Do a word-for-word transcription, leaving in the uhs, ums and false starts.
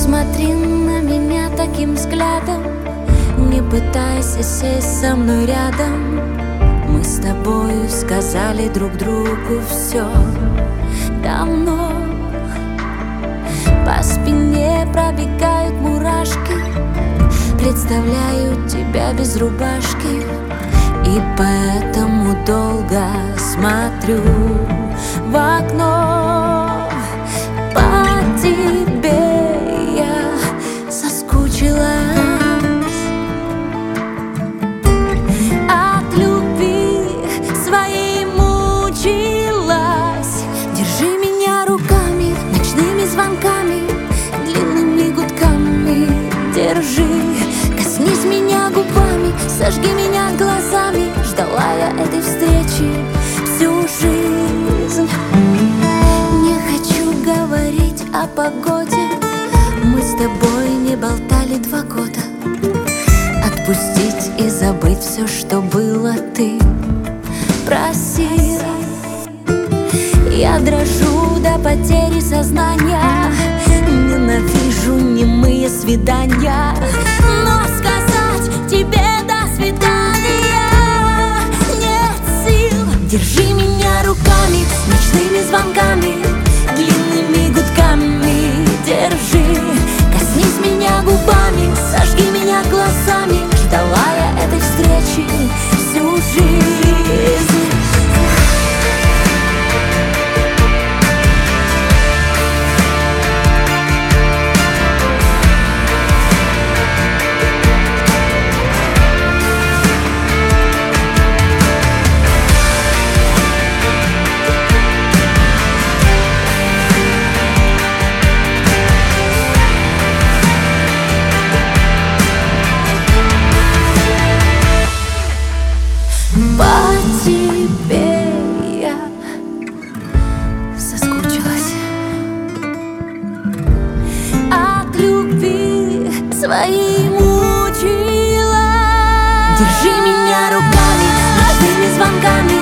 смотри на меня таким взглядом, не пытайся сесть со мной рядом. Мы с тобою сказали друг другу все давно. По спине пробегают мурашки, представляю тебя без рубашки, и поэтому долго смотрю в окно. По тебе я соскучилась, от любви своей мучилась. Держи меня руками, ночными звонками, длинными гудками. Держи, коснись меня губами, сожги меня глазами. Ждала я этой встречи всю жизнь. Не хочу говорить о погоде, мы с тобой не болтали два года. Отпустить и забыть все, что было, ты просил. Я дрожу до потери сознания, ненавижу немые свидания, но сказать тебе до свидания нет сил. Держи меня руками, ночными звонками, длинными гудками. Держи, коснись меня губами, сожги меня глазами. Ждала я этой встречи всю жизнь. По тебе я соскучилась, от любви своей мучилась. Держи меня руками, ночными звонками,